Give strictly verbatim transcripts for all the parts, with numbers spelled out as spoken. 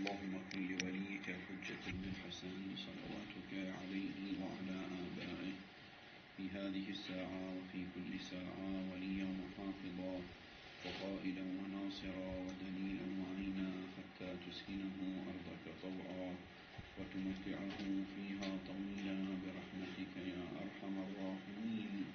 اللهم كن لوليك الحجة بن الحسن صلواتك عليه وعلى آبائه في هذه الساعة وفي كل ساعة وليا وحافظا وقائلا وناصرا ودليلا وعينا حتى تسكنه أرضك طوعا وتمتعه فيها طويلا برحمتك يا أرحم الراحمين.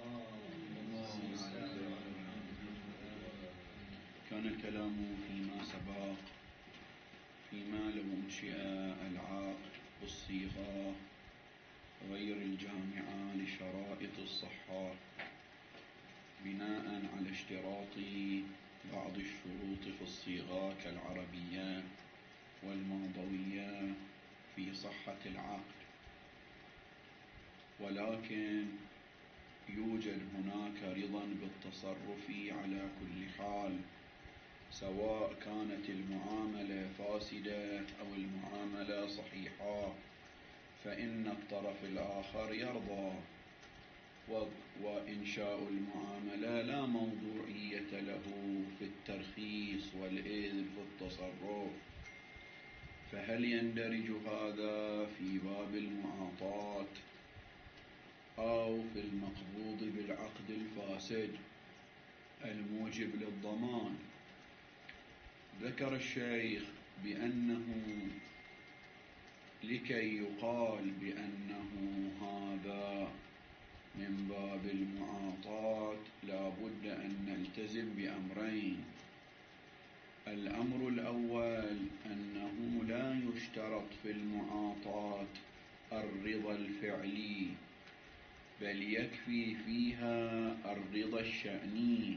كان الكلام فيما سبق فيما لو انشئ العقد بالصيغة غير الجامعة لشرائط الصحة بناء على اشتراط بعض الشروط في الصيغة كالعربية والماضوية في صحة العقد، ولكن يوجد هناك رضا بالتصرف على كل حال، سواء كانت المعاملة فاسدة أو المعاملة صحيحة، فإن الطرف الآخر يرضى، وإنشاء المعاملة لا موضوعية له في الترخيص والإذن في التصرف. فهل يندرج هذا في باب المعاطاة أو في المقبوض بالعقد الفاسد الموجب للضمان؟ ذكر الشيخ بأنه لكي يقال بأنه هذا من باب المعاطاة لا بد أن نلتزم بأمرين. الأمر الأول أنه لا يشترط في المعاطاة الرضا الفعلي، بل يكفي فيها الرضا الشأني.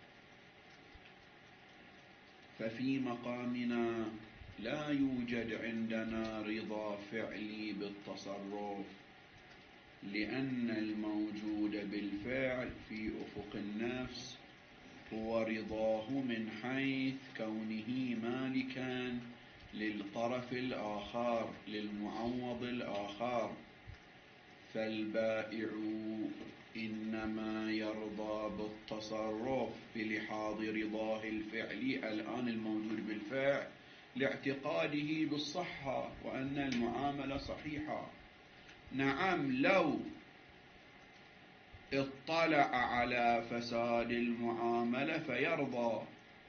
ففي مقامنا لا يوجد عندنا رضا فعلي بالتصرف، لأن الموجود بالفعل في أفق النفس هو رضاه من حيث كونه مالكا للطرف الآخر للمعوض الآخر. فالبائع إنما يرضى بالتصرف بلحاظ رضاه الفعلي الآن الموجود بالفعل لاعتقاده بالصحة وأن المعاملة صحيحة. نعم، لو اطلع على فساد المعاملة فيرضى،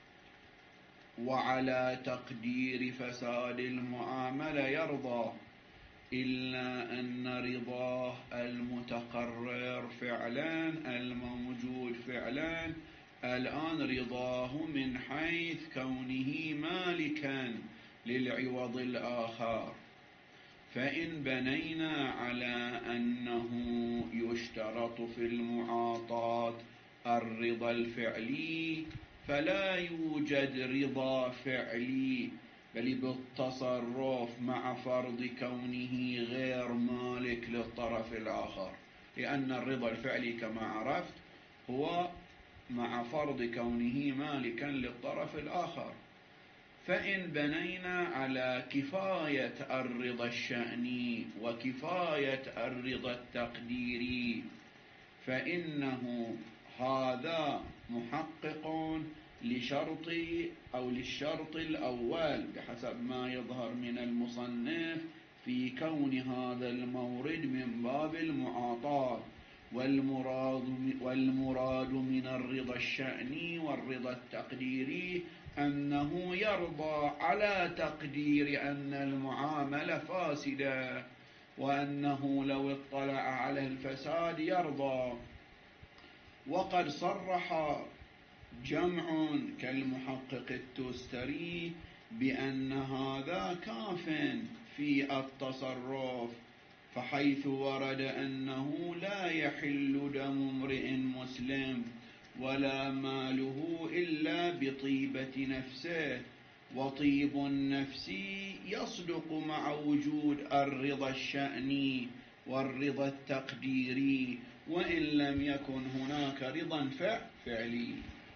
وعلى تقدير فساد المعاملة يرضى، إلا أن رضاه المتقرر فعلا الموجود فعلا الآن رضاه من حيث كونه مالكا للعوض الآخر. فإن بنينا على أنه يشترط في المعاطاة الرضا الفعلي فلا يوجد رضا فعلي بل بالتصرف مع فرض كونه غير مالك للطرف الآخر، لأن الرضا الفعلي كما عرفت هو مع فرض كونه مالكا للطرف الآخر. فإن بنينا على كفاية الرضا الشأني وكفاية الرضا التقديري فإنه هذا محقق لشرط أو للشرط الأول بحسب ما يظهر من المصنف في كون هذا المورد من باب المعاطاة، والمراد, والمراد من الرضا الشأني والرضا التقديري أنه يرضى على تقدير أن المعاملة فاسدة، وأنه لو اطلع على الفساد يرضى. وقد صرح جمع كالمحقق التوستري بأن هذا كاف في التصرف، فحيث ورد أنه لا يحل دم امرئ مسلم ولا ماله إلا بطيبة نفسه، وطيب النفس يصدق مع وجود الرضا الشأني والرضا التقديري وإن لم يكن هناك رضا فعلي.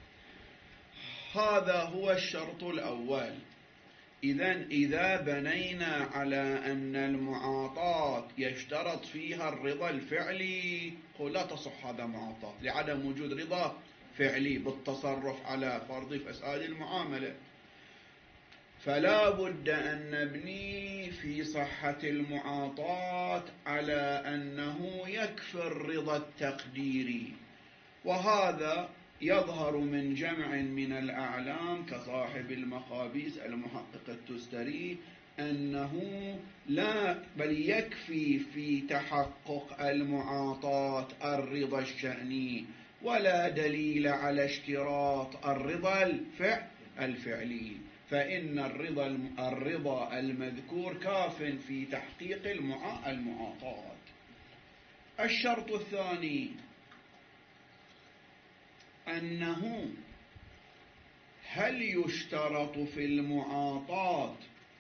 هذا هو الشرط الأول. إذن إذا بنينا على أن المعاطاة يشترط فيها الرضا الفعلي لا تصح هذا معاطاة لعدم وجود رضا فعلي بالتصرف على فرض فساد المعاملة. فلا بد أن نبني في صحة المعاطاة على أنه يكفي الرضا التقديري، وهذا يظهر من جمع من الأعلام كصاحب المخابيس المحقق التستري أنه لا بل يكفي في تحقق المعاطاة الرضا الشأني، ولا دليل على اشتراط الرضا الفعلي، فإن الرضا الرضا المذكور كاف في تحقيق المعاطاة. الشرط الثاني أنه هل يشترط في المعاطاة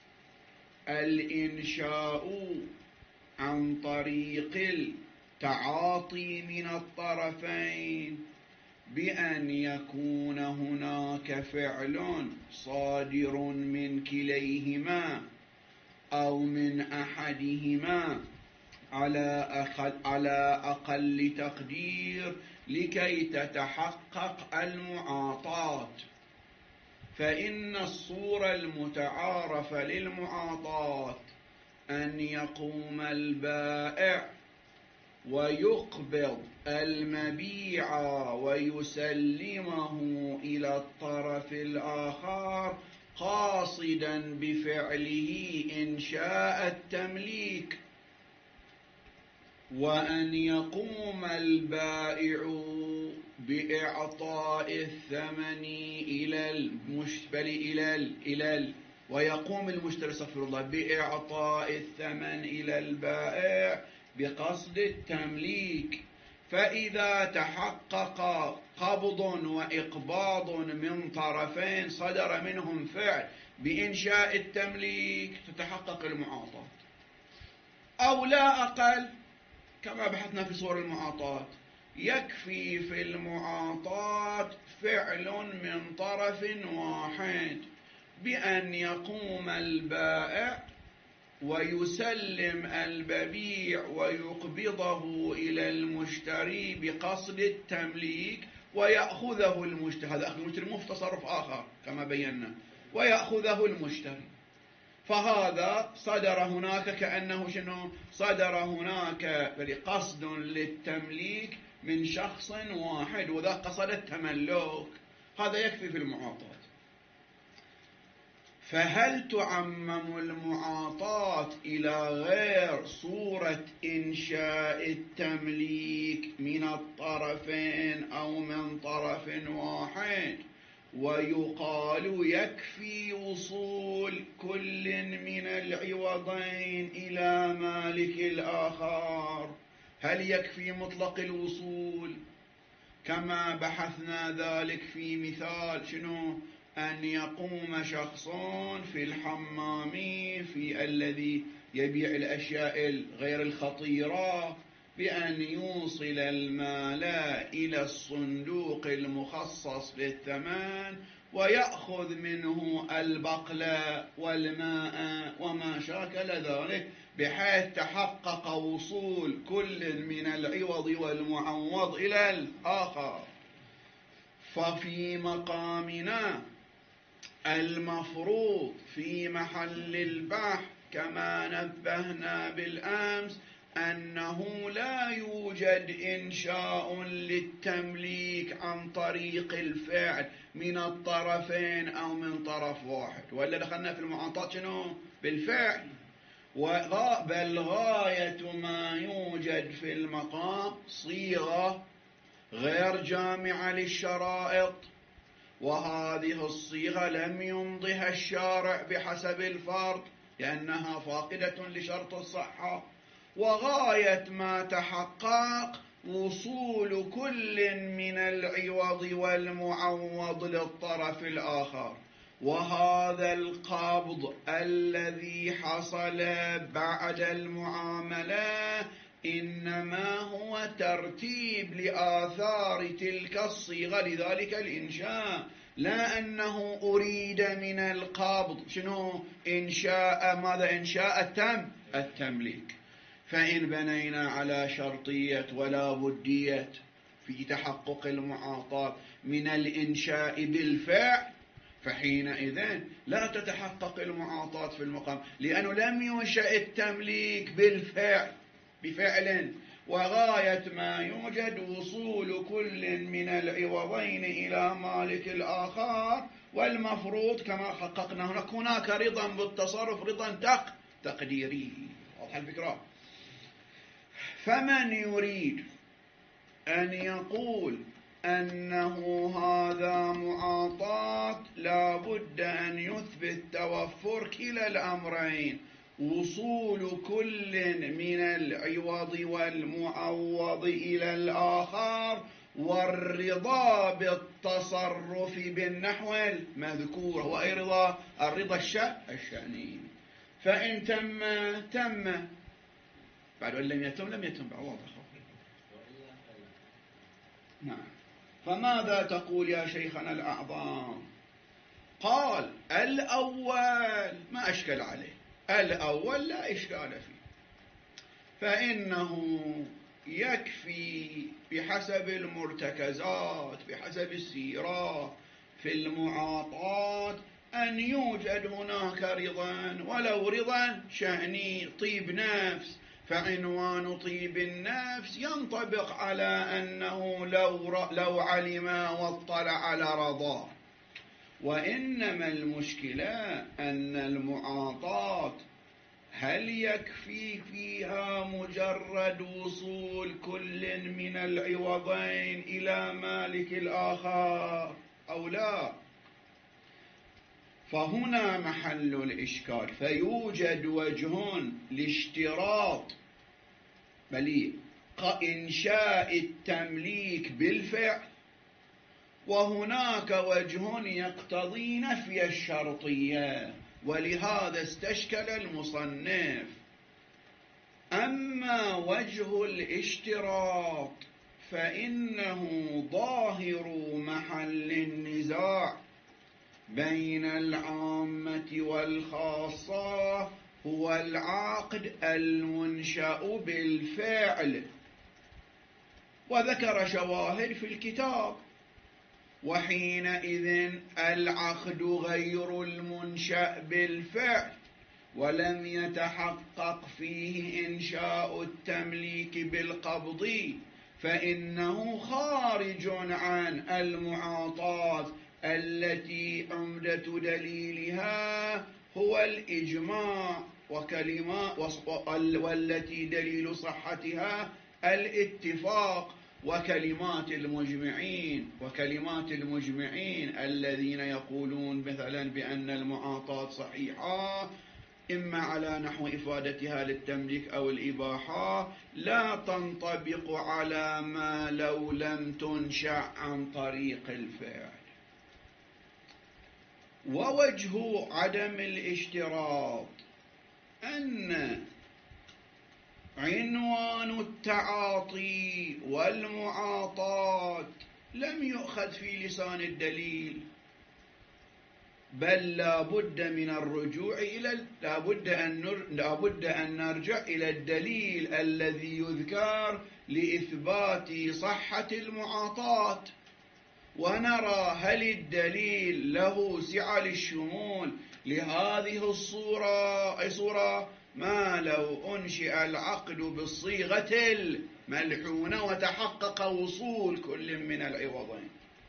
الإنشاء عن طريق التعاطي من الطرفين بأن يكون هناك فعل صادر من كليهما أو من أحدهما على أقل, على أقل تقدير لكي تتحقق المعاطاة؟ فإن الصورة المتعارفة للمعاطاة أن يقوم البائع ويقبض المبيع ويسلمه إلى الطرف الآخر قاصدا بفعله إنشاء التمليك، وأن يقوم البائع بإعطاء الثمن إلى المشتري إلى ال إلى ال ويقوم المشتري استغفر الله بإعطاء الثمن إلى البائع بقصد التمليك. فإذا تحقق قبض وإقباض من طرفين صدر منهم فعل بإنشاء التمليك تتحقق المعاطاة، أو لا أقل كما بحثنا في صور المعاطاة يكفي في المعاطاة فعل من طرف واحد بأن يقوم البائع ويسلم المبيع ويقبضه إلى المشتري بقصد التمليك ويأخذه المشتري، هذا أخذ المشتري مو في تصرف آخر كما بينا، ويأخذه المشتري. فهذا صدر هناك كأنه شنو؟ صدر هناك قصد للتمليك من شخص واحد وذا قصد التملك، هذا يكفي في المعاطاة. فهل تعمم المعاطاة إلى غير صورة إنشاء التمليك من الطرفين أو من طرف واحد ويقال يكفي وصول كل من العوضين إلى مالك الآخر؟ هل يكفي مطلق الوصول كما بحثنا ذلك في مثال شنو؟ أن يقوم شخص في الحمام في الذي يبيع الأشياء غير الخطيرة بأن يوصل المال إلى الصندوق المخصص للثمن ويأخذ منه البقل والماء وما شاكل ذلك، بحيث تحقق وصول كل من العوض والمعوض إلى الآخر. ففي مقامنا المفروض في محل البحث كما نبهنا بالأمس أنه لا يوجد إنشاء للتمليك عن طريق الفعل من الطرفين أو من طرف واحد، ولا دخلنا في المعاطاة شنو؟ بالفعل. بل غاية ما يوجد في المقام صيغة غير جامعة للشرائط، وهذه الصيغة لم يمضها الشارع بحسب الفرض لأنها فاقدة لشرط الصحة، وغاية ما تحقق وصول كل من العوض والمعوض للطرف الآخر. وهذا القبض الذي حصل بعد المعاملة إنما هو ترتيب لآثار تلك الصيغة لذلك الإنشاء، لا أنه أريد من القبض شنو؟ إنشاء ماذا؟ إنشاء التم التمليك. فإن بنينا على شرطية ولا بدية في تحقق المعاطاة من الإنشاء بالفعل، فحينئذ لا تتحقق المعاطاة في المقام، لأنه لم ينشأ التمليك بالفعل بفعل، وغاية ما يوجد وصول كل من العوضين إلى مالك الآخر، والمفروض كما حققنا هناك هناك رضا بالتصرف، رضا تقديري. واضح الفكرة؟ فمن يريد أن يقول أنه هذا معاطاة لا بد أن يثبت توفر كلا الأمرين، وصول كل من العوض والمعوض إلى الآخر، والرضا بالتصرف بالنحو المذكور. هو أي رضا؟ الرضا الشأني. فإن تم تم، بعد وإن لم يتم لم يتم. بعد واضح. نعم. فماذا تقول يا شيخنا الأعظم؟ قال الأول ما أشكل عليه، الأول لا إشكال فيه، فإنه يكفي بحسب المرتكزات بحسب السيرات في المعاطاة أن يوجد هناك رضا، ولو رضا شأني طيب نفس، فعنوان طيب النفس ينطبق على أنه لو, لو علم واطلع على رضاه. وإنما المشكلة أن المعاطاة هل يكفي فيها مجرد وصول كل من العوضين إلى مالك الآخر أو لا؟ فهنا محل الإشكال. فيوجد وجه لاشتراط بل إنشاء التمليك بالفعل، وهناك وجه يقتضي نفي الشرطية، ولهذا استشكل المصنف. أما وجه الاشتراط فإنه ظاهر محل النزاع بين العامة والخاصة هو العقد المنشأ بالفعل، وذكر شواهد في الكتاب. وحينئذ العقد غير المنشأ بالفعل ولم يتحقق فيه إنشاء التمليك بالقبض، فإنه خارج عن المعاطاة التي عمدة دليلها هو الإجماع وكلمات، والتي دليل صحتها الاتفاق، وكلمات المجمعين وكلمات المجمعين الذين يقولون مثلا بأن المعاطاة صحيحة إما على نحو إفادتها للتمليك أو الإباحة، لا تنطبق على ما لو لم تنشأ عن طريق الفعل. ووجه عدم الاشتراط أن عنوان التعاطي والمعاطاة لم يؤخذ في لسان الدليل، بل لا بد من الرجوع إلى لا بد أن نر... لا بد أن نرجع إلى الدليل الذي يذكر لإثبات صحة المعاطاة، ونرى هل الدليل له سعة للشمول لهذه الصورة، أي صورة ما لو أنشئ العقد بالصيغة الملحونة وتحقق وصول كل من العوضين.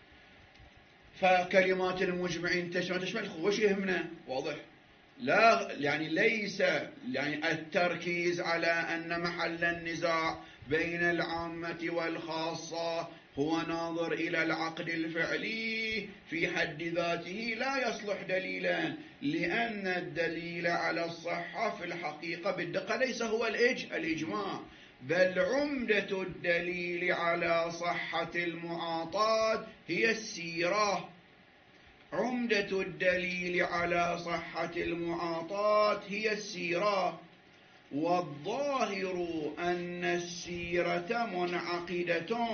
فكلمات المجمعين تشمل تشمل وش يهمنا؟ واضح؟ لا يعني ليس يعني التركيز على أن محل النزاع بين العامة والخاصة هو ناظر إلى العقد الفعلي في حد ذاته لا يصلح دليلا، لأن الدليل على الصحة في الحقيقة بالدقة ليس هو الإجماع، بل عمدة الدليل على صحة المعاطاة هي السيرة. عمدة الدليل على صحة المعاطاة هي السيرة، والظاهر أن السيرة منعقدة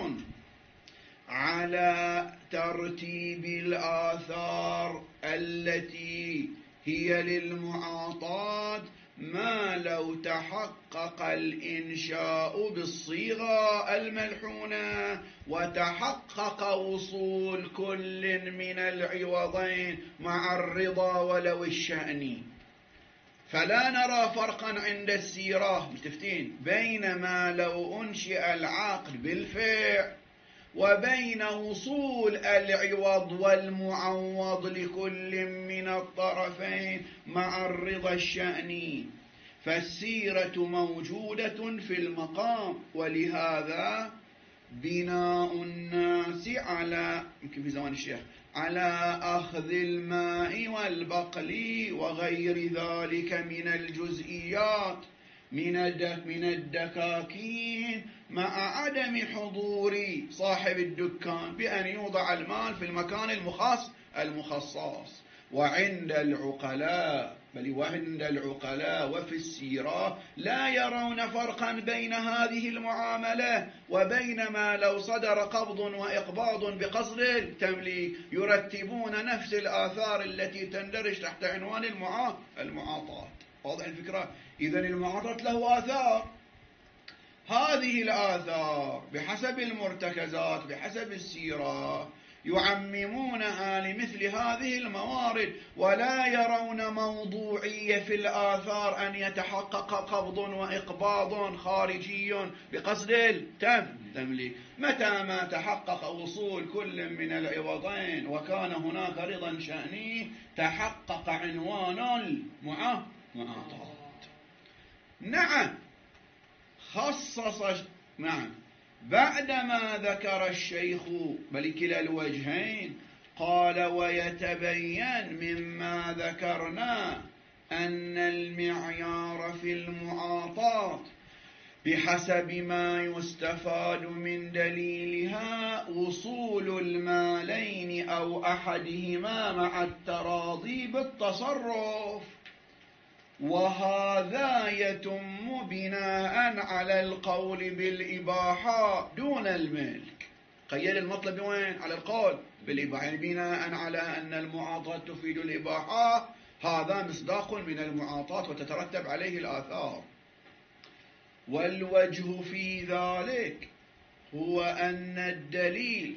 على ترتيب الآثار التي هي للمعاطاة ما لو تحقق الإنشاء بالصيغة الملحونة وتحقق وصول كل من العوضين مع الرضا ولو الشأني. فلا نرى فرقا عند السيرة متفتين بين ما لو أنشئ العقد بالفعل وبين وصول العوض والمعوض لكل من الطرفين مع الرضا الشأني. فالسيرة موجودة في المقام، ولهذا بناء الناس على يمكن في زمان الشيخ على أخذ الماء والبقل وغير ذلك من الجزئيات من من الدكاكين مع عدم حضور صاحب الدكان بأن يوضع المال في المكان المخصص المخصص. وعند العقلاء بل وعند العقلاء وفي السيرة لا يرون فرقا بين هذه المعاملة وبين ما لو صدر قبض وإقباض بقصد التمليك، يرتبون نفس الآثار التي تندرج تحت عنوان المعاطاة. واضح الفكرة؟ إذن المعاطاة له آثار، هذه الآثار بحسب المرتكزات بحسب السيرة يعممونها لمثل هذه الموارد، ولا يرون موضوعية في الآثار أن يتحقق قبض وإقباض خارجي بقصد التمليك. متى ما تحقق وصول كل من العوضين وكان هناك رضا شأني تحقق عنوان المعاطاة. نعم خصص نعم بعدما ذكر الشيخ بل كلا الوجهين قال: ويتبين مما ذكرنا أن المعيار في المعاطاة بحسب ما يستفاد من دليلها وصول المالين أو أحدهما مع التراضي بالتصرف، وهذا يتم بناء على القول بالإباحة دون الملك. قيد المطلب وين؟ على القول بالإباحة، يعني بناء على أن المعاطاة تفيد الإباحة، هذا مصداق من المعاطاة وتترتب عليه الآثار. والوجه في ذلك هو أن الدليل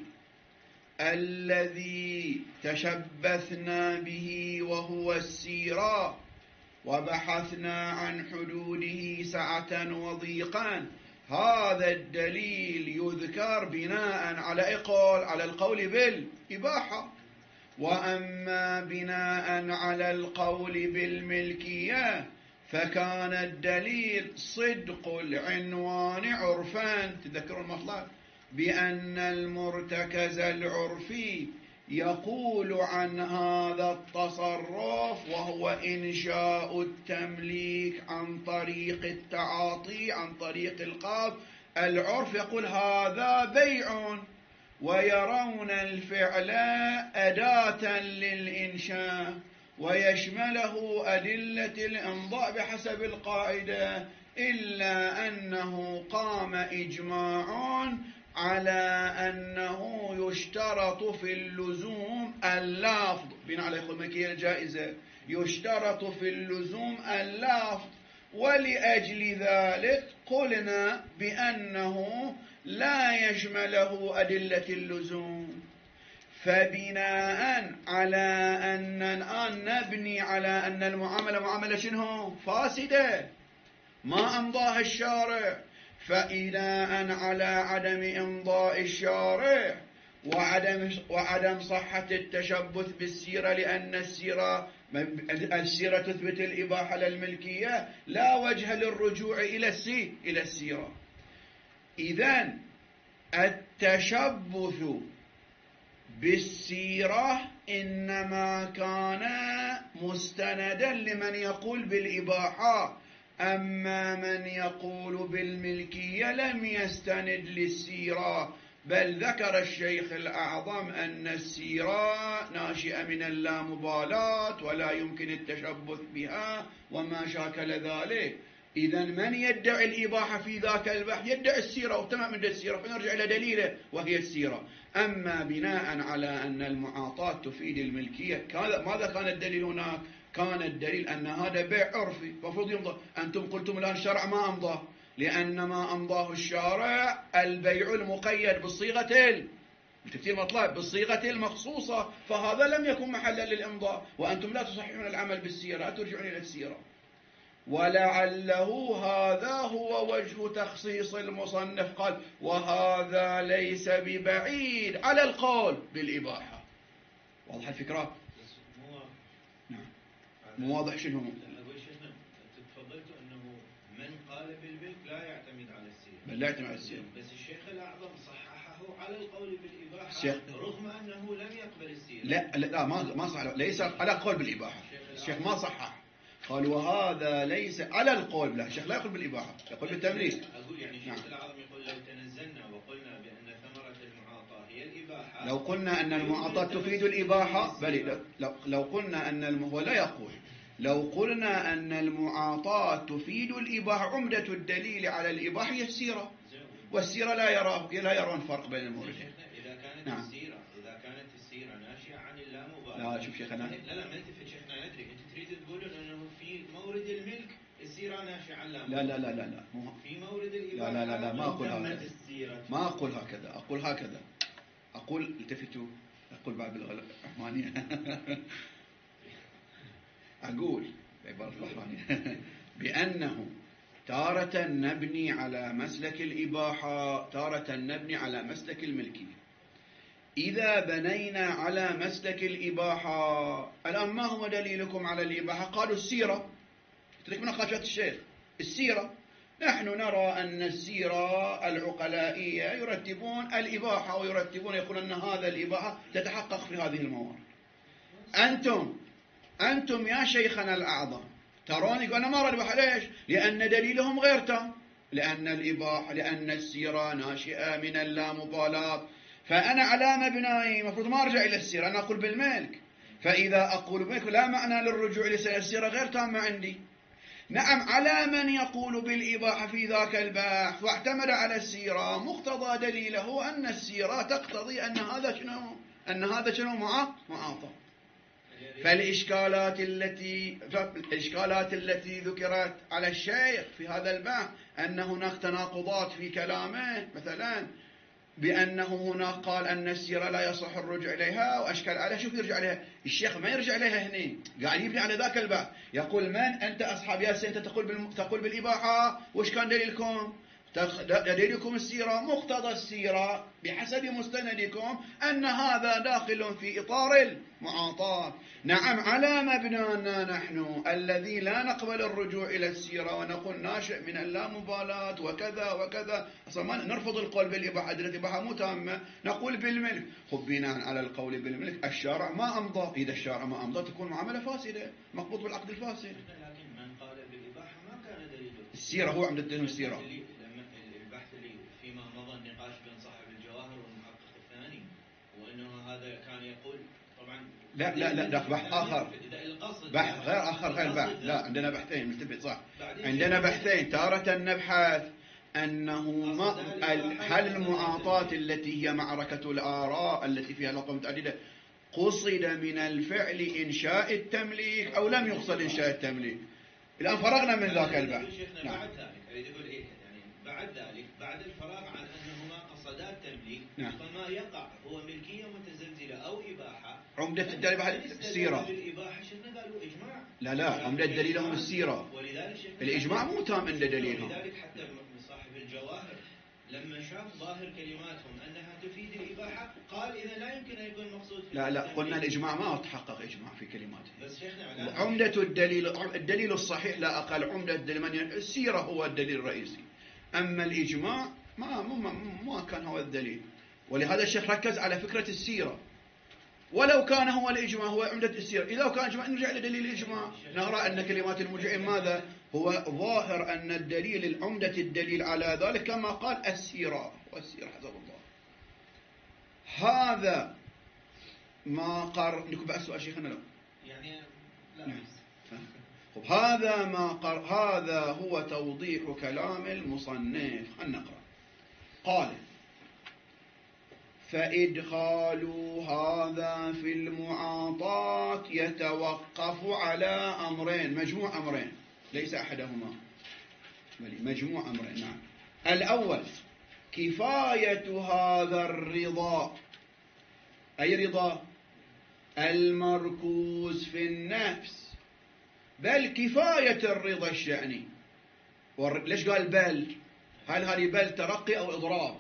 الذي تشبثنا به وهو السيرة وبحثنا عن حدوده سعة وضيقا، هذا الدليل يذكر بناء على قول على القول بالإباحة. وأما بناء على القول بالملكية فكان الدليل صدق العنوان عرفا، تذكروا المطلب بأن المرتكز العرفي يقول عن هذا التصرف وهو إنشاء التمليك عن طريق التعاطي عن طريق القبض. العرف يقول هذا بيع، ويرون الفعل أداة للإنشاء ويشمله أدلة الإمضاء بحسب القاعدة، إلا أنه قام إجماع على أنه يشترط في اللزوم اللفظ بناء على الملكية الجائزة، يشترط في اللزوم اللفظ، ولأجل ذلك قلنا بأنه لا يشمله أدلة اللزوم. فبناء على أن الآن نبني على أن المعاملة معاملة شنو؟ فاسدة ما أمضاها الشارع، فبناء على عدم إمضاء الشارع وعدم وعدم صحة التشبث بالسيرة، لأن السيرة السيرة تثبت الإباحة للملكية، لا وجه للرجوع إلى السي إلى السيرة. إذن التشبث بالسيرة إنما كان مستندا لمن يقول بالإباحة، أما من يقول بالملكية لم يستند للسيرة، بل ذكر الشيخ الأعظم أن السيرة ناشئة من اللامبالاة ولا يمكن التشبث بها وما شاكل ذلك. إذن من يدعي الإباحة في ذاك البحث يدعي السيرة وتمام من السيرة، فنرجع إلى دليله وهي السيرة. أما بناء على أن المعاطاة تفيد الملكية، ماذا كان الدليل هناك؟ كان الدليل أن هذا بيع عرفي المفروض يمضى. أنتم قلتم الآن الشرع ما أمضاه، لأن ما أمضاه الشارع البيع المقيد بالصيغة التفسير مطلب بالصيغة المخصوصة، فهذا لم يكن محلا للإمضاء، وأنتم لا تصححون العمل بالسيرة، لا ترجعون إلى السيرة. ولعله هذا هو وجه تخصيص المصنف، قال وهذا ليس ببعيد على القول بالإباحة. واضح الفكرة؟ نعم. مو واضح شنو؟ أقول شيخنا تفضلتوا أنه من قال بالملك لا يعتمد على السيرة. بل لا يعتمد على السيرة. بس الشيخ الأعظم صححه على القول بالإباحة الشيخ رغم أنه لم يقبل السيرة. لا لا, لا ما ما صح، ليس على القول بالإباحة. الشيخ ما صحح، قال وهذا ليس على القول. لا الشيخ لا يقول بالإباحة، يقول بالتمليك. أقول يعني الشيخ نعم. الأعظم يقول لو تنزلنا وقلنا بأن ثمرة المعاطاة هي الإباحة، لو قلنا أن المعاطاة تفيد الإباحة، بل لو, لو قلنا أن الم... هو لا يقول لو قلنا أن المعاطاة تفيد الإباحة، عمدة الدليل على الإباحة هي السيرة، والسيرة لا يراه لا يرون فرق بين الموردين. إذا كانت نعم. السيرة إذا كانت السيرة ناشئة عن اللامبالاة. لا شوف شيخنا، لا لا ما يلتفت شيخنا، ندري أنت تريد تقول أنه في مورد الملك السيرة ناشئة عن اللامبالاة. لا لا لا لا لا مو... في مورد الإباحة. لا لا لا, لا ما أقول هكذا، ما أقول هكذا، أقول هكذا، أقول التفتوا، أقول بعد بالغلط الرحمانية أقول بعبارة الرحمانية بأنه تارة نبني على مسلك الإباحة، تارة نبني على مسلك الملكية. إذا بنينا على مسلك الإباحة، الآن ما هو دليلكم على الإباحة؟ قالوا السيرة. ترك مناقشات الشيخ السيرة. نحن نرى أن السيرة العقلائية يرتبون الإباحة ويرتبون يقولون أن هذا الإباحة تتحقق في هذه الموارد. أنتم أنتم يا شيخنا الأعظم ترون يقول أنا ما أرى الإباحة. ليش؟ لأن دليلهم غير تام، لأن الإباحة لأن السيرة ناشئة من اللامبالاة. فأنا على مبناي المفروض ما أرجع إلى السيرة، أنا أقول بالملك. فإذا أقول بالملك لا معنى للرجوع إلى السيرة، غير تامة عندي. نعم، على من يقول بالإباحة في ذاك البحث واعتمد على السيرة مقتضى دليله أن السيرة تقتضي أن هذا شنو أن هذا شنو معاطى. فالإشكالات التي الإشكالات التي ذكرت على الشيخ في هذا البحث أن هناك تناقضات في كلامه، مثلا بأنه هنا قال أن السيرة لا يصح الرجوع إليها وأشكال عليها. شوف يرجع إليها الشيخ، ما يرجع إليها هنا، قاعد يبني على ذاك البحث. يقول من أنت أصحاب ياسين أنت تقول بالم... تقول بالإباحة، وش كان دليلكم؟ دليلكم السيرة، مقتضى السيرة بحسب مستندكم أن هذا داخل في إطار المعاطاة. نعم، على مبنانا نحن الذي لا نقبل الرجوع إلى السيرة ونقول ناشئ من اللامبالاة وكذا وكذا، أصلا ما نرفض القول بالإباحة، أدلة الإباحة مو تامة، نقول بالملك. خب بناء على القول بالملك الشارع ما أمضى، إذا الشارع ما أمضى تكون معاملة فاسدة، مقبوط بالعقد الفاسد. لكن من قال بالإباحة ما كان دليله السيرة، هو عمدة دليل السيرة. البحث اللي فيما مضى النقاش بين صاحب الجواهر والمحقق الثاني، وأنه هذا كان يقول طبعا لا لا لا ده بحث آخر، بحث غير آخر غير بحث. لا عندنا بحثين ملتفت صح، عندنا بحثين. تارة نبحث أنه ما هل المعاطاة التي هي معركة الآراء التي فيها لقب متعددة قصد من الفعل إنشاء التمليك أو لم يقصد إنشاء التمليك. الآن فرغنا من ذاك البحث. نعم. بعد ذلك أريد أقول إيه يعني بعد ذلك بعد الفراغ عن أنهما قصدا التمليك، نعم. فما يقع هو ملكية متزلزلة أو إباحة. عمدة الدليل السيرة. الإباحة شفنا قالوا إجماع. لا لا عمدة دليلهم السيرة. الإجماع مو تام عند دليلهم. ولذلك حتى صاحب الجواهر لما شاف ظاهر كلماتهم أنها تفيد الإباحة قال إذا لا يمكن أن يكون مقصود. لا لا قلنا الإجماع ما تحقق إجماع في كلماته. بس شيخنا عمدة الدليل الدليل الصحيح لا أقل، عمدة الدليل السيرة هو الدليل الرئيسي. أما الإجماع ما ما ما كان هو الدليل، ولهذا الشيخ ركز على فكرة السيرة. ولو كان هو الإجماع هو عمدة السيرة، إذا كان إجماع نرجع لدليل الإجماع، نرى أن كلمات المرجعين ماذا؟ هو ظاهر أن الدليل العمدة الدليل على ذلك كما قال السيرة، والسيرة حسب الله. هذا ما قر لكم بقى سؤال شيخنا له يعني لا نعم. هذا ما قر هذا هو توضيح كلام المصنف. نقرأ. قال فإدخال هذا في المعاطاة يتوقف على أمرين، مجموع أمرين ليس أحدهما، مجموع أمرين. نعم. الأول كفاية هذا الرضا، أي رضا؟ المركوز في النفس، بل كفاية الرضا الشأني. ليش قال بل؟ هل هذه بل ترقي أو إضراب؟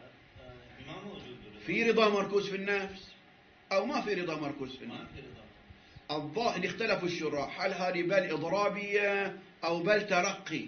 في رضا مركوز في النفس أو ما في رضا مركوز في النفس؟ الظاهر اختلفوا الشراح، هل هذه بل إضرابية أو بل ترقي؟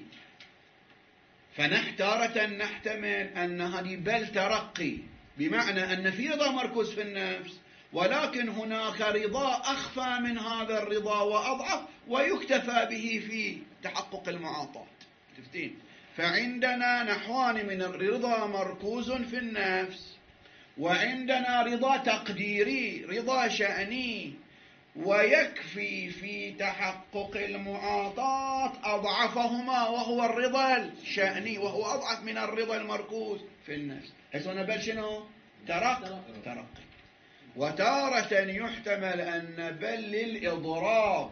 فنحن تارة نحتمل أن هذه بل ترقي، بمعنى أن في رضا مركوز في النفس، ولكن هناك رضا أخفى من هذا الرضا وأضعف ويكتفى به في تحقق المعاطاة. تفتين؟ فعندنا نحوان من الرضا مركوز في النفس، وعندنا رضا تقديري، رضا شأني، ويكفي في تحقق المعاطاة أضعفهما وهو الرضا الشأني، وهو أضعف من الرضا المركوز في النفس. هنا بل شنو؟ ترق ترقي. وتارة يحتمل أن بل للإضراب،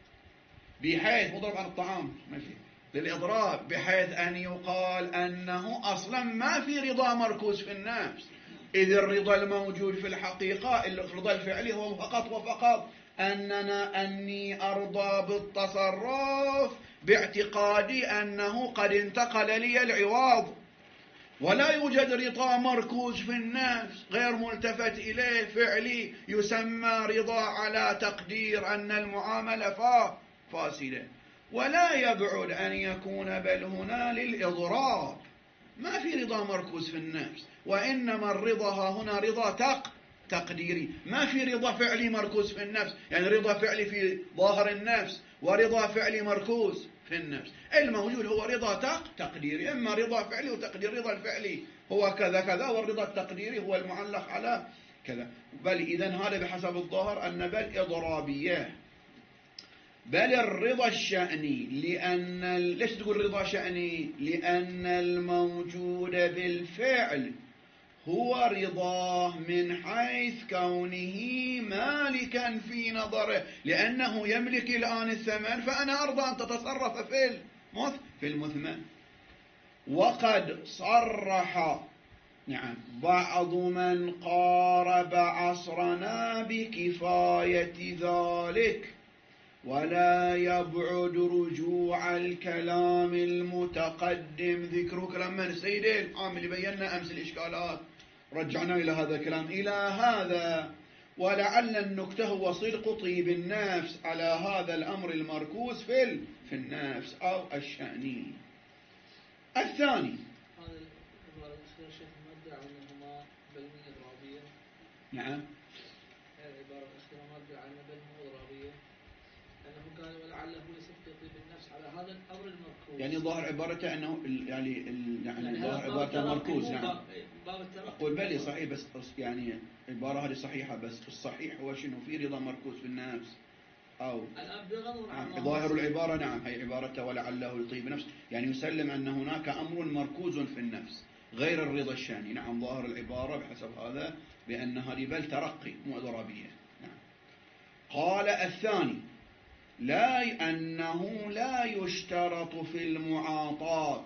بحيث مضرب عن الطعام ماشي، للإضراب بحيث أن يقال أنه أصلا ما في رضا مركوز في النفس، إذ الرضا الموجود في الحقيقة الرضا الفعلي هو فقط وفقط أننا أني أرضى بالتصرف باعتقادي أنه قد انتقل لي العوض، ولا يوجد رضا مركوز في النفس غير ملتفت إليه فعلي يسمى رضا على تقدير أن المعاملة فاسدة. ولا يبعد أن يكون بل هنا للإضراب، ما في رضا مركوز في النفس، وإنما الرضا هنا رضا تق تقديري، ما في رضا فعلي مركوز في النفس، يعني رضا فعلي في ظاهر النفس ورضا فعلي مركوز في النفس. الموجود هو رضا تق تقديري، إما رضا فعلي وتقدير. رضا الفعلي هو كذا كذا، والرضا التقديري هو المعلق على كذا. بل إذن هذا بحسب الظاهر أن بل إضرابية. بل الرضا الشأني، لأن ليش تقول رضا شأني؟ لأن الموجود بالفعل هو رضاه من حيث كونه مالكا في نظره، لأنه يملك الآن الثمن، فأنا أرضى أن تتصرف في في المثمن. وقد صرح نعم بعض من قارب عصرنا بكفاية ذلك، ولا يبعد رجوع الكلام المتقدم ذكره. كلام من السيد العام اللي بينا أمس الإشكالات، رجعنا إلى هذا الكلام إلى هذا. ولعل النكته هو صدق طيب النفس على هذا الأمر المركوز في في النفس أو الشأني. الثاني هذا الشيخ المبدع أنهما بلمية إضرابية. نعم. العبارة الأخيرة مبدع أن بلمية إضرابية، أنه قال ولعله يصدق طيب النفس على هذا الأمر المركوز. يعني ظاهر عبارته أنه يعني ال يعني, يعني ظاهر عبارته مركوز. نعم. أقول بلي صحيح، بس يعني العبارة هذه صحيحة، بس الصحيح هو شنو؟ في رضا مركوز في النفس أو نعم. ظاهر العبارة نعم هي عبارته ولعله يطيب نفس، يعني يسلم أن هناك أمر مركوز في النفس غير الرضا الشاني. نعم. ظاهر العبارة بحسب هذا بأن هذه بل ترقي مو إضرابية. نعم. قال الثاني لا أنه لا يشترط في المعاطاة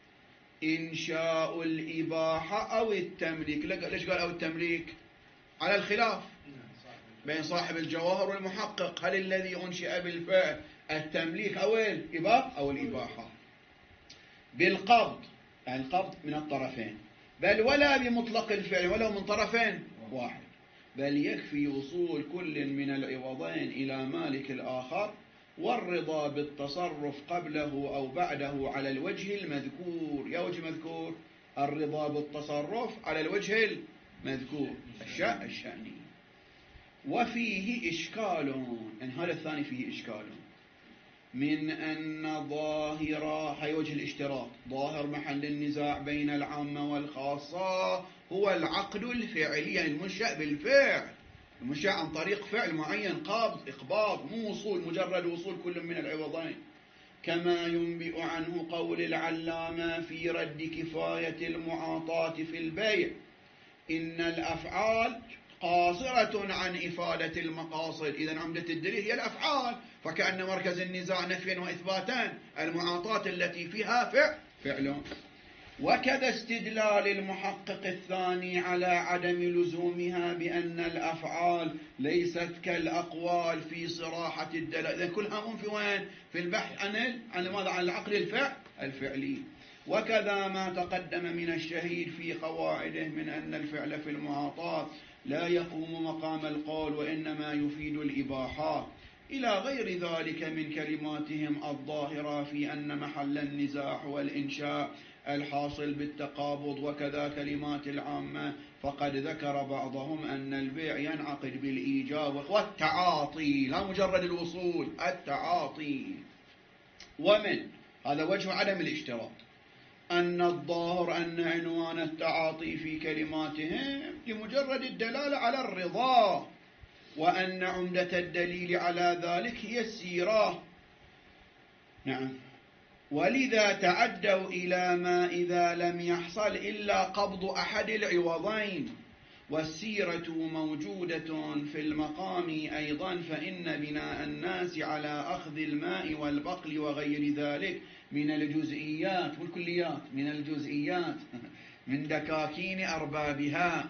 إنشاء الإباحة أو التمليك. ليش قال أو التمليك؟ على الخلاف بين صاحب الجواهر والمحقق، هل الذي أنشئ بالفعل التمليك أو الإباحة أو الإباحة؟ بالقبض، يعني القبض من الطرفين، بل ولا بمطلق الفعل ولو من طرفين واحد، بل يكفي وصول كل من العوضين إلى مالك الآخر والرضا بالتصرف قبله أو بعده على الوجه المذكور. يا وجه مذكور؟ الرضا بالتصرف على الوجه المذكور الشأن الشأني. وفيه إشكال، يعني هذا الثاني فيه إشكال، من أن ظاهر هي وجه الاشتراط، ظاهر محل النزاع بين العامة والخاصة هو العقد الفعلي، يعني المنشأ بالفعل، المنشأ عن طريق فعل معين، قابض إقباض، مو وصول مجرد وصول كل من العوضين، كما ينبئ عنه قول العلامة في رد كفاية المعاطاة في البيع: إن الأفعال قاصرة عن إفادة المقاصد. إذن عمدة الدليل هي الأفعال، فكأن مركز النزاع نفيا وإثباتا المعاطاة التي فيها فعل فعل. وكذا استدلال المحقق الثاني على عدم لزومها بأن الأفعال ليست كالأقوال في صراحة الدلالة. إذن كلها هم في وين؟ في البحث عن عن ماذا؟ عن العقل الفعل الفعلي. وكذا ما تقدم من الشهيد في قواعده من أن الفعل في المعاطاة لا يقوم مقام القول وإنما يفيد الإباحة، إلى غير ذلك من كلماتهم الظاهرة في أن محل النزاع هو الإنشاء الحاصل بالتقابض، وكذا كلمات العامة. فقد ذكر بعضهم أن البيع ينعقد بالإيجاب والتعاطي، لا مجرد الوصول، التعاطي. ومن هذا وجه عدم الاشتراط أن الظاهر أن عنوان التعاطي في كلماتهم لمجرد الدلالة على الرضا، وأن عمدة الدليل على ذلك هي السيرة. نعم. ولذا تعدوا إلى ما إذا لم يحصل إلا قبض أحد العوضين، والسيرة موجودة في المقام أيضا، فإن بناء الناس على أخذ الماء والبقل وغير ذلك من الجزئيات والكليات، من الجزئيات من دكاكين أربابها،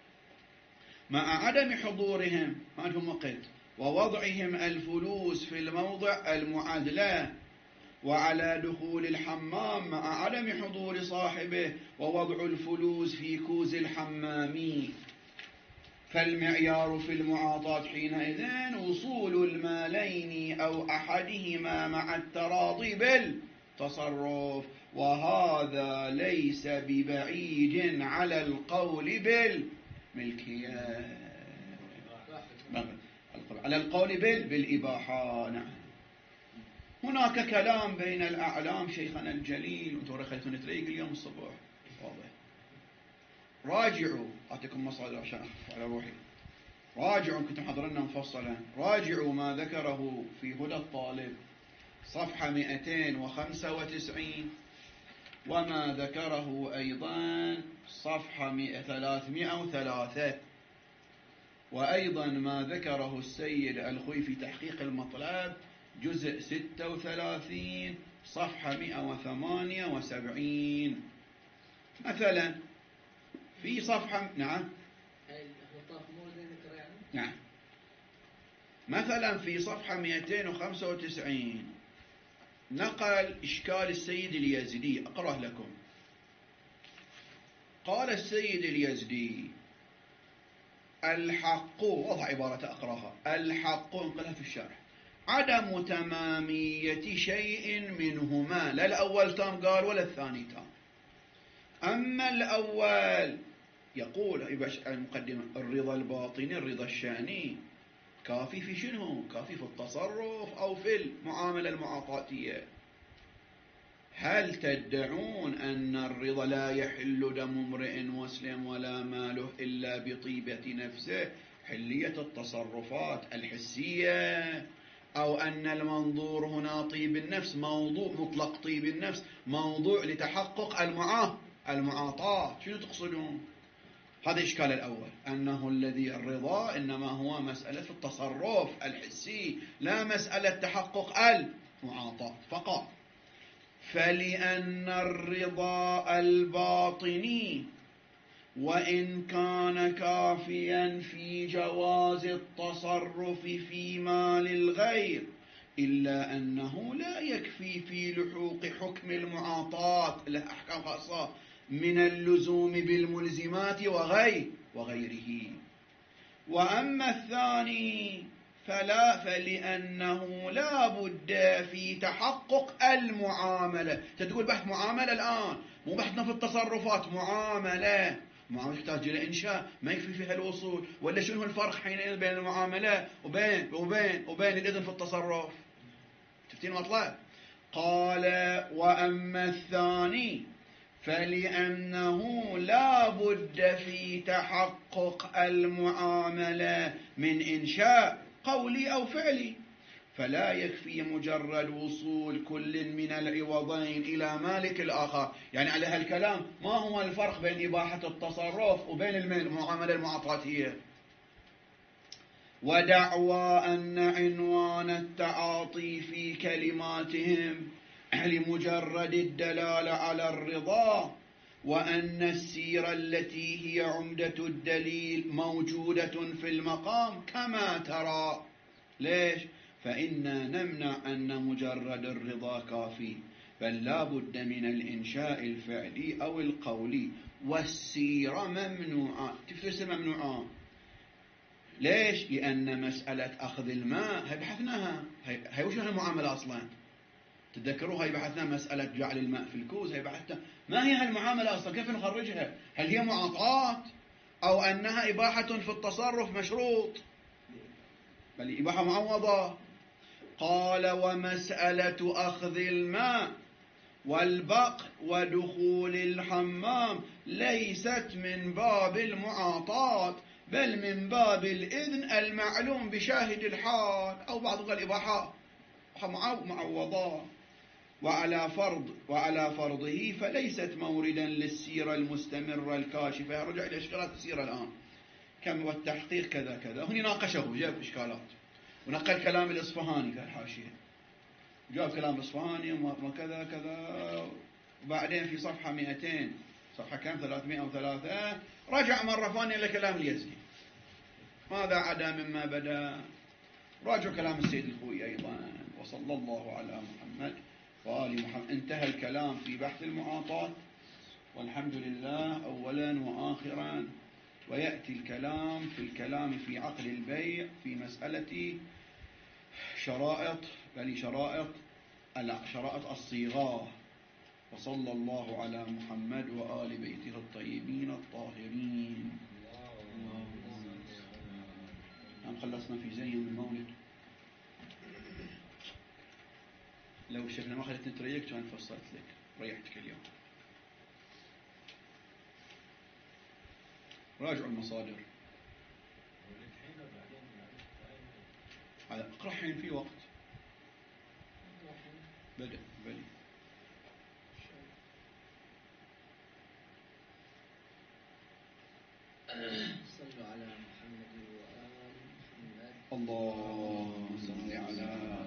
مع عدم حضورهم ما عندهم وقت ووضعهم الفلوس في الموضع المعادلة، وعلى دخول الحمام مع عدم حضور صاحبه ووضع الفلوس في كوز الحمام. فالمعيار في المعاطاة حينئذ وصول المالين أو أحدهما مع التراضي بالتصرف، وهذا ليس ببعيد على القول بالملكية، على القول بالإباحة. نعم. هناك كلام بين الأعلام شيخنا الجليل، وانتم رخيتون تريق اليوم الصبح واضح. راجعوا، أعطيكم مصادر عشان أخف على روحي. راجعوا، كنتم حضرنا مفصلا، راجعوا ما ذكره في هدى الطالب صفحة مئتين وخمسة وتسعين، وما ذكره أيضا صفحة ثلاثمئة وثلاثة، وأيضا ما ذكره السيد الخوي في تحقيق المطلب جزء ستة وثلاثين صفحة مئة وثمانية وسبعين. مثلا في صفحة نعم نعم مثلا في صفحة مئتين وخمسة وتسعين نقل إشكال السيد اليزدي، أقرأ لكم. قال السيد اليزدي: الحق، وضع عبارة أقرأها، الحق انقلها في الشرح عدم تمامية شيء منهما، لا الأول تام قال ولا الثاني تام. أما الأول يقول المقدمة: الرضا الباطني الرضا الشأني كافي في شنو؟ كافي في التصرف أو في المعاملة المعاطاتية. هل تدعون أن الرضا لا يحل دم امرئ مسلم ولا ماله إلا بطيبة نفسه، حلية التصرفات الحسية، أو أن المنظور هنا طيب النفس موضوع مطلق طيب النفس موضوع لتحقق المعاه المعاطاة؟ شنو تقصدون؟ هذا إشكال الأول، أنه الذي الرضا إنما هو مسألة في التصرف الحسي، لا مسألة تحقق المعاطاة فقط. فلأن الرضا الباطني وإن كان كافيا في جواز التصرف في مال الغير، إلا أنه لا يكفي في لحوق حكم المعاطاة له أحكام خاصة من اللزوم بالملزمات وغير وغيره. وأما الثاني فلا، فلأنه لا بد في تحقق المعاملة. تقول بحث معاملة الآن، مو بحثنا في التصرفات، معاملة معاملة تحتاج إلى إنشاء، ما يكفي فيها الوصول. ولا شنو الفرق حينئذ بين المعاملة وبين وبين وبين الإذن في التصرف؟ تفتين مطلب؟ قال: وأما الثاني فلأنه لا بد في تحقق المعاملة من إنشاء قولي أو فعلي، فلا يكفي مجرد وصول كل من العوضين إلى مالك الآخر. يعني على هالكلام ما هو الفرق بين إباحة التصرف وبين المعاملة المعاطاتية؟ ودعوى أن عنوان التعاطي في كلماتهم لمجرد الدلالة على الرضا، وأن السيرة التي هي عمدة الدليل موجودة في المقام كما ترى. ليش؟ فإنا نمنع أن مجرد الرضا كافي، بل لا بد من الإنشاء الفعلي أو القولي، والسيرة ممنوعة. تفسر ممنوعة ليش؟ لأن مسألة أخذ الماء هي بحثناها، هي وش المعاملة أصلا؟ تذكروا هاي بحثنا مسألة جعل الماء في الكوز، هي بحثنا ما هي هالمعاملة أصلا، كيف نخرجها؟ هل هي معاطاة أو أنها إباحة في التصرف مشروط؟ بل إباحة معوضة. قال ومسألة أخذ الماء والبقر ودخول الحمام ليست من باب المعاطاة، بل من باب الإذن المعلوم بشاهد الحال، أو بعض الإباحة معوضة. وعلى فرض وعلى فرضه فليست موردا للسيرة المستمرة الكاشفة. رجع إلى إشكالات السيرة الآن كم والتحقيق كذا كذا. هنا ناقشه جاب إشكالات ونقل كلام الإصفهاني في الحاشية، جاب كلام الإصفهاني وكذا كذا. وبعدين في صفحة مئتين صفحة كم ثلاثمائة أو ثلاثة رجع مرة ثانية لكلام اليزدي. ماذا عدا مما بدا؟ راجع كلام السيد الخوئي أيضا. وصلى الله على محمد وآل محمد. انتهى الكلام في بحث المعاطاة والحمد لله أولا وآخرا. ويأتي الكلام في الكلام في عقد البيع في مسألة شرائط بل شرائط شرائط الصيغة. وصلى الله على محمد وآل بيته الطيبين الطاهرين. هم خلصنا في زين المولد. لو شفنا ما خلتني تريك كان فصلت لك ريحتك اليوم. راجعوا المصادر. اقرأ حين في وقت بدأ بلي. صلوا على محمد وآل محمد. اللهم صل على